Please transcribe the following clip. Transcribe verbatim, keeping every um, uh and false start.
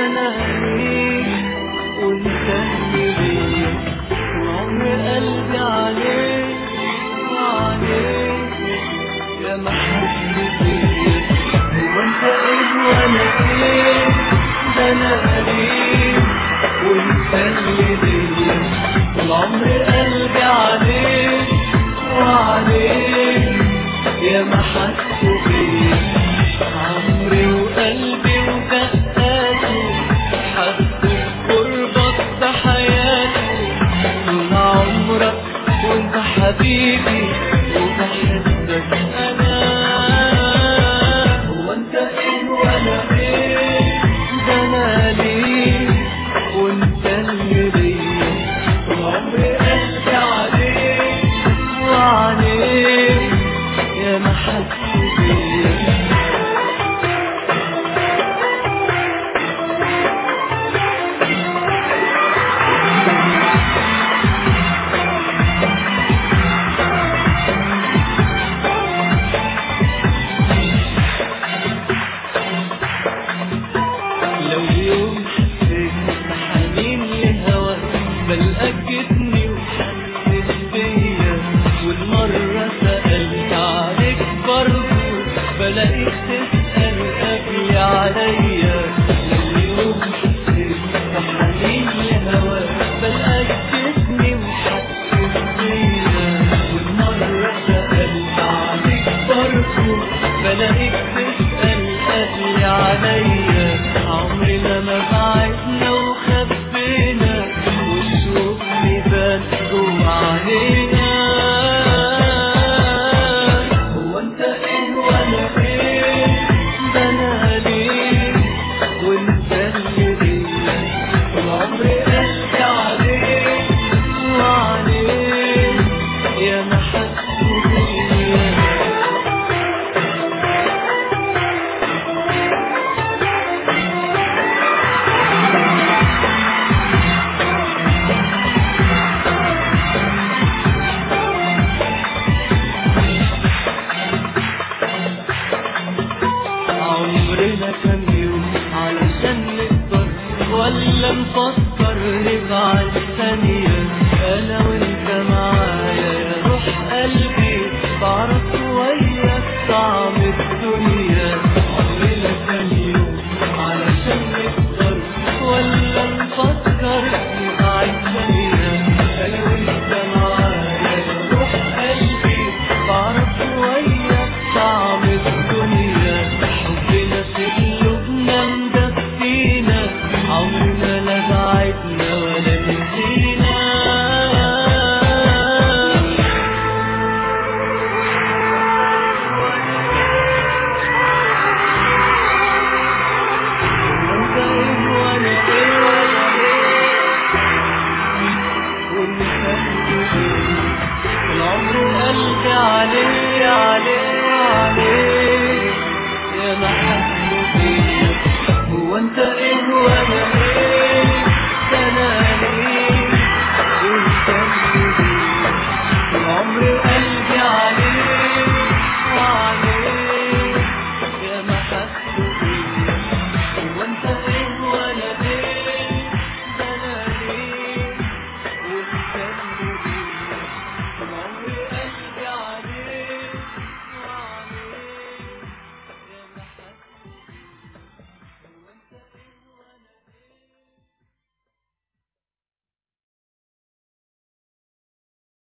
انا ليك وانت اللي ليا، وعمر قلبي عليك وعليك يا ما حد فيا. هو انت ايه وانا ايه؟ ده انا ليك وانت اللي ليا، والعمر قلبي عليك وعليك يا ما حد فيا. عمري وقلبي ودقاتي حسوا بقربك بحياتي، طول عمرك وانت حبيبي وبحبك انا. هو انت ايه وانا ايه؟ ده انا ليك وانت اللي ليا، طول عمري قلبي عليك وعليك يا ما حد فيا. لو يوم حسيت بحنين لهواك بلقيتني وحسيت بيا، والمرة سألت عليك برضو بلاقيك تسأل قبلي عليا. لو يوم حسيت بحنين لهواك بلقيتني وحسيت بيا، والمرة سألت عليك برضو بلاقيك تسأل قبلي عليا. عمرنا ما بعدنا وخبينا والشوق يبان جوا علينا. هو انت ايه وانا ايه؟ ده انا ليك وانت اللي ليا، طول عمري قلبي عليك وعليك يا ما حد فيا. عمرنا كام يوم علشان نقدر ولا نفكر نبعد ثانية؟